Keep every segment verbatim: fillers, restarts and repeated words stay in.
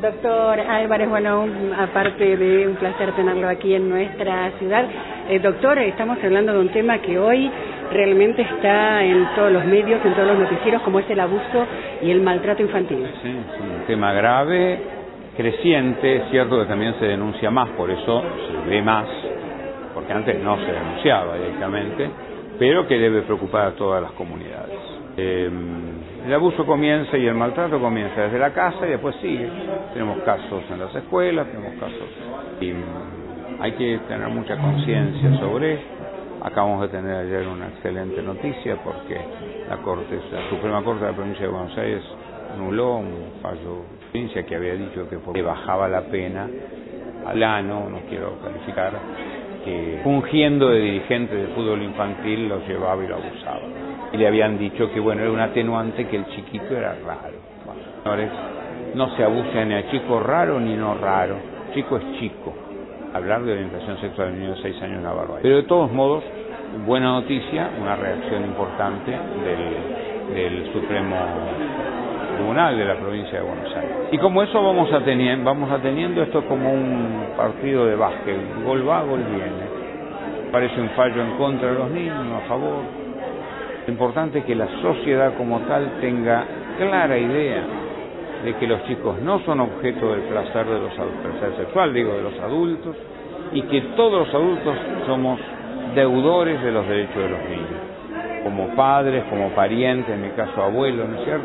Doctor Álvarez, bueno, un, aparte de un placer tenerlo aquí en nuestra ciudad, eh, doctor, estamos hablando de un tema que hoy realmente está en todos los medios, en todos los noticieros, como es el abuso y el maltrato infantil. Sí, es un tema grave, creciente, es cierto que también se denuncia más, por eso se ve más, porque antes no se denunciaba directamente, pero que debe preocupar a todas las comunidades. Eh, el abuso comienza y el maltrato comienza desde la casa y después sigue. Tenemos casos en las escuelas, tenemos casos y hay que tener mucha conciencia sobre esto. Acabamos de tener ayer una excelente noticia porque la Corte, la Suprema Corte de la Provincia de Buenos Aires anuló un fallo de provincia que había dicho que, que bajaba la pena al ano, no quiero calificar, que fungiendo de dirigente de fútbol infantil lo llevaba y lo abusaba. Y le habían dicho que bueno, era un atenuante que el chiquito era raro. Bueno, señores, no se abusa ni a chico raro ni no raro. Chico es chico. Hablar de orientación sexual de niños de seis años es una barbaridad. Pero de todos modos, buena noticia, una reacción importante del, del Supremo Tribunal de la Provincia de Buenos Aires. Y como eso vamos, a tener, vamos a teniendo esto como un partido de básquet. Gol va, gol viene. Parece un fallo en contra de los niños, a favor. Lo importante es que la sociedad como tal tenga clara idea de que los chicos no son objeto del placer de los adultos, placer sexual, digo, de los adultos, y que todos los adultos somos deudores de los derechos de los niños, como padres, como parientes, en mi caso abuelos, ¿no es cierto?,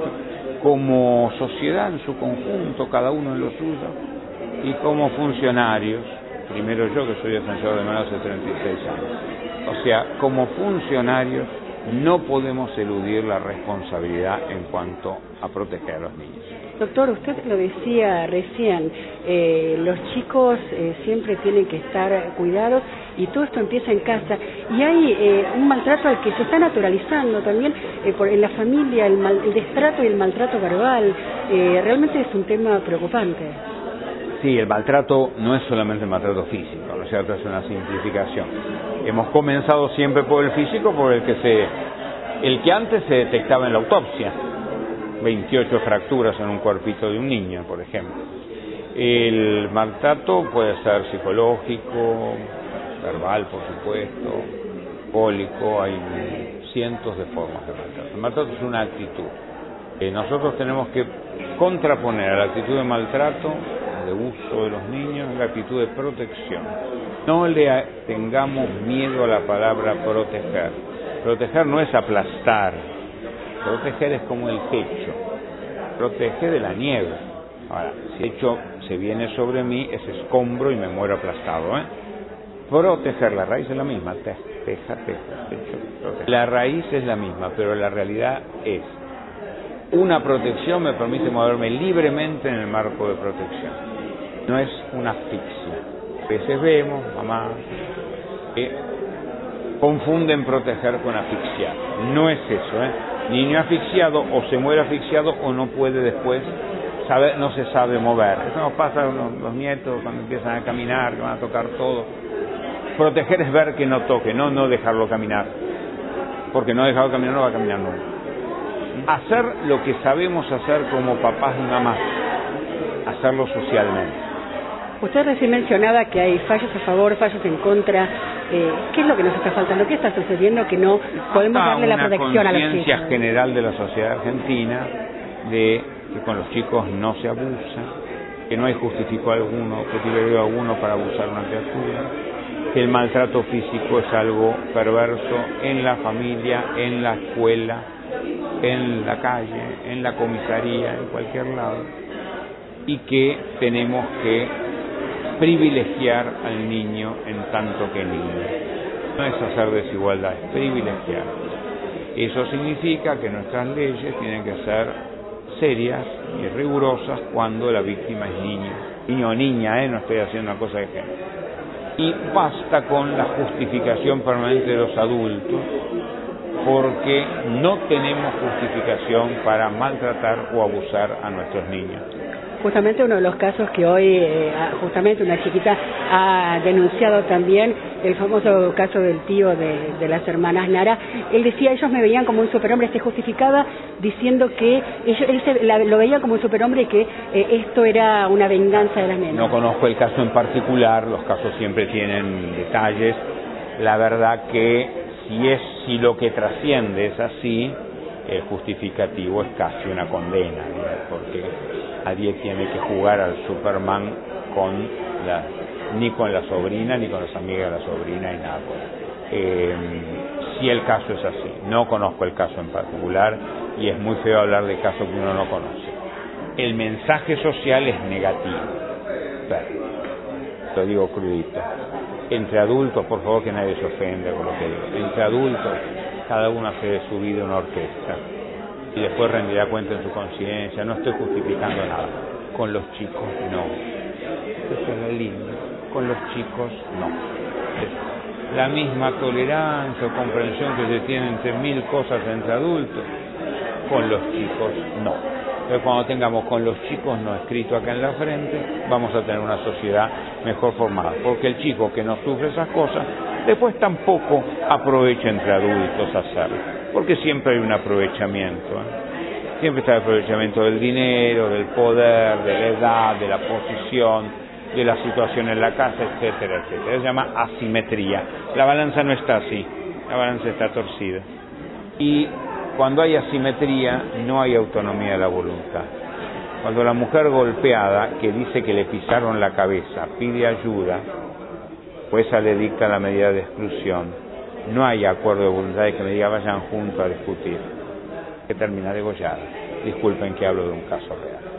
como sociedad en su conjunto, cada uno en lo suyo, y como funcionarios, primero yo que soy defensor de menores de treinta y seis años, o sea, como funcionarios no podemos eludir la responsabilidad en cuanto a proteger a los niños. Doctor, usted lo decía recién, eh, los chicos eh, siempre tienen que estar cuidados y todo esto empieza en casa. Y hay eh, un maltrato al que se está naturalizando también eh, por, en la familia, el, mal, el destrato y el maltrato verbal. Eh, realmente es un tema preocupante. Sí, el maltrato no es solamente el maltrato físico, ¿no es cierto? Es una simplificación. Hemos comenzado siempre por el físico, por el que se, el que antes se detectaba en la autopsia. veintiocho fracturas en un cuerpito de un niño, por ejemplo. El maltrato puede ser psicológico, verbal, por supuesto, simbólico, hay cientos de formas de maltrato. El maltrato es una actitud. Eh, nosotros tenemos que contraponer a la actitud de maltrato, de uso de los niños, la actitud de protección. No le tengamos miedo a la palabra proteger. Proteger no es aplastar. Proteger es como el techo. Protege de la nieve. Ahora, si el techo se viene sobre mí, es escombro y me muero aplastado, ¿eh? Proteger, la raíz es la misma. Teja, teja, teja, techo, proteger. La raíz es la misma, pero la realidad es una protección me permite moverme libremente en el marco de protección. No es una asfixia. A veces vemos, mamá, que confunden proteger con asfixiar. No es eso, ¿eh? Niño asfixiado o se muere asfixiado o no puede después, saber, no se sabe mover. Eso nos pasa a los, los nietos cuando empiezan a caminar, que van a tocar todo. Proteger es ver que no toque, no, no dejarlo caminar. Porque no dejarlo caminar no va a caminar nunca. Hacer lo que sabemos hacer como papás y mamás, hacerlo socialmente. Usted recién mencionaba que hay fallos a favor, fallos en contra. Eh, ¿Qué es lo que nos está faltando? ¿Qué está sucediendo que no podemos darle la protección a los chicos? Una conciencia general de la sociedad argentina de que con los chicos no se abusa, que no hay justifico alguno, criterio alguno para abusar de una criatura, que el maltrato físico es algo perverso en la familia, en la escuela, en la calle, en la comisaría, en cualquier lado, y que tenemos que privilegiar al niño en tanto que niño. No es hacer desigualdad, es privilegiar. Eso significa que nuestras leyes tienen que ser serias y rigurosas cuando la víctima es niño. Niño o niña, ¿eh? No estoy haciendo una cosa de género. Y basta con la justificación permanente de los adultos, porque no tenemos justificación para maltratar o abusar a nuestros niños. justamente uno de los casos que hoy, eh, justamente una chiquita ha denunciado también, el famoso caso del tío de, de las hermanas Nara. Él decía, ellos me veían como un superhombre, se justificaba diciendo que ellos, él se, la, lo veía como un superhombre y que eh, esto era una venganza de las nenas. No conozco el caso en particular, los casos siempre tienen detalles. La verdad que si es si lo que trasciende es así, el justificativo es casi una condena, ¿no? Porque nadie tiene que jugar al Superman con la, ni con la sobrina, ni con las amigas de la sobrina, y nada. Eh, si el caso es así, no conozco el caso en particular, y es muy feo hablar de casos que uno no conoce. El mensaje social es negativo, pero, lo digo crudito. Entre adultos, por favor que nadie se ofenda con lo que digo, entre adultos cada uno hace de su vida una orquesta y después rendirá cuenta en su conciencia. No estoy justificando nada. Con los chicos no. Eso es lo lindo. Con los chicos no. Es la misma tolerancia o comprensión que se tiene entre mil cosas entre adultos. Con los chicos no. Pero cuando tengamos con los chicos no escrito acá en la frente, vamos a tener una sociedad mejor formada. Porque el chico que no sufre esas cosas, después tampoco aprovecha entre adultos hacerlo. Porque siempre hay un aprovechamiento. ¿eh? Siempre está el aprovechamiento del dinero, del poder, de la edad, de la posición, de la situación en la casa, etcétera, etcétera. Se llama asimetría. La balanza no está así, la balanza está torcida. Y cuando hay asimetría, no hay autonomía de la voluntad. Cuando la mujer golpeada, que dice que le pisaron la cabeza, pide ayuda, pues esa le dicta la medida de exclusión, no hay acuerdo de voluntad de que me diga vayan juntos a discutir, que termina degollada. Disculpen que hablo de un caso real.